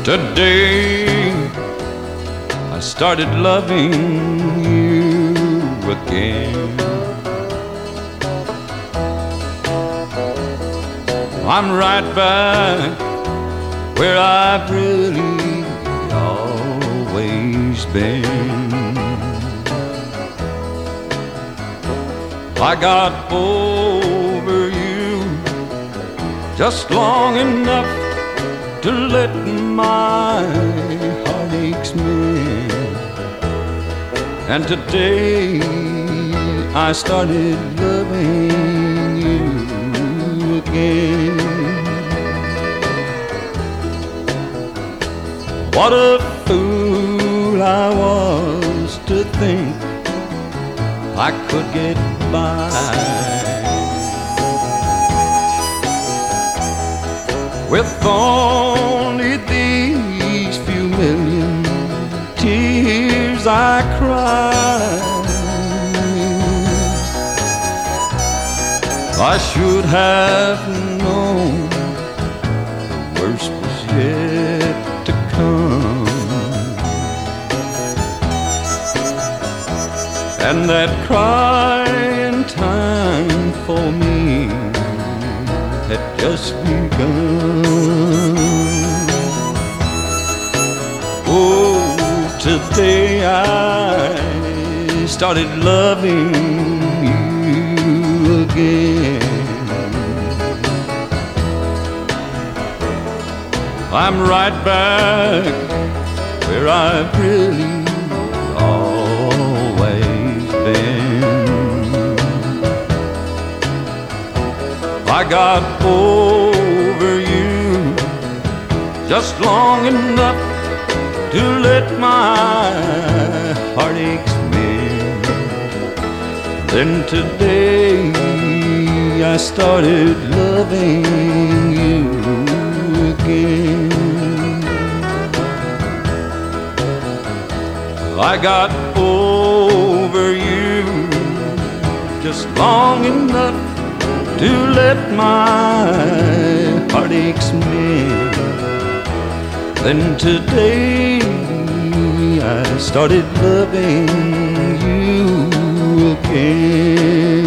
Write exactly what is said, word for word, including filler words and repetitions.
Today I started loving you again. I'm right back where I've really always been. I got over you just long enough to let my heartaches mend. And today I started loving you again. What a fool I was to think I could get by with only these few million tears I cried. I should have known the worst was yet to come, and that crying time for me had just begun. Oh, today I started loving you again. I'm right back where I've really always been. I got over you just long enough to let my heartaches mend. Then today I started loving you again. I got over you just long enough to let my heartaches mend. Then today I started loving you again.